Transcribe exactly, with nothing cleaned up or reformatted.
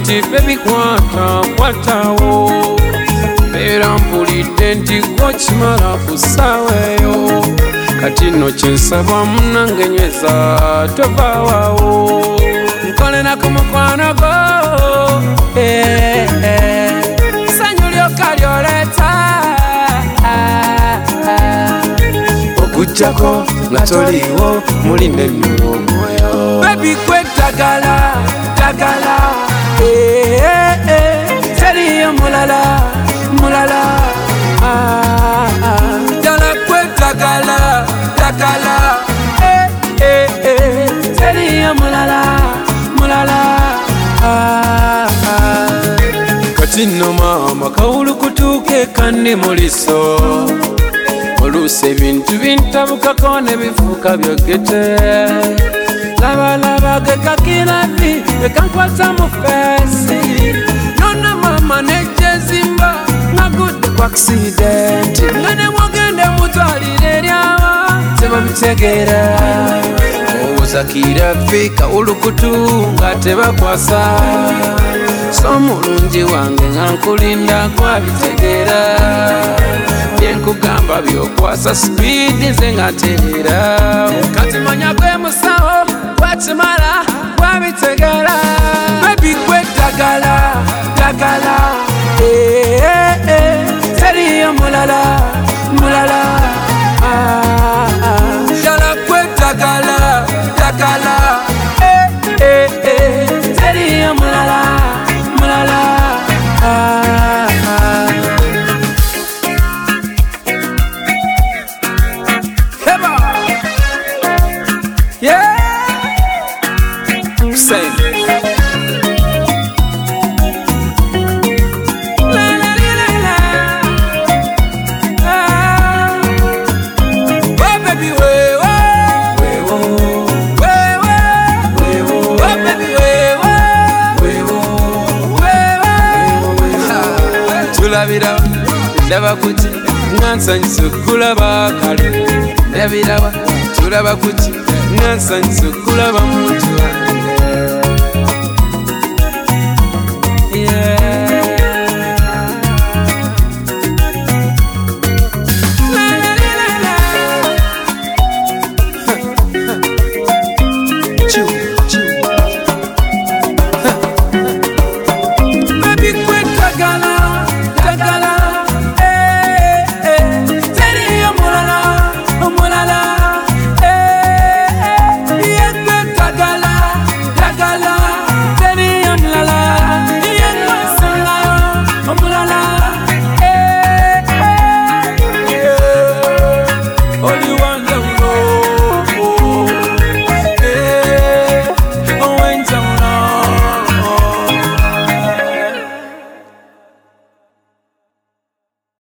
nti bebikwata kwatawo era mpulidde nti gwokimala ku ssaawa eyo kati nno kyensaba munange nyweza tovaawawo nkolera ku mukwano gwo ssanyu lyokka lyoleeta okujjako nga toliiwo mulinde nnyo omwoyo bebi kwetagala tagala teriyo mulala mulala ddala kwetagala tagala teriyo mulala mulala kati nno maama kawulukutuuke kandi muliso oluusi ebintu bintabukako ne bifuuka byogete labalaba gekakiravi ekankwata mu feesi nona mama nejezimba nagudde ku accident nga ne mwogende mutwalire eryawa tebabitegeera owooza kiravi kawulukutu nga tebakwasa so omulungi wange nga nkulinda kwabitegeera byenkugamba byokwasa sipiidi nze nga ntereera kati manya gwe musawo wakimala wabitegeera bebi kwetagala tagala teriyo mulala mulala ddala kwetagala tagala teriyo mulala mulala yeah say la la la la ah oh baby we we wo we we we wo oh baby we we wo we we tulabira ndaba kuti nansanyisa kulaba kale ndabira tulaba kuti nansanyisa kulaba muntu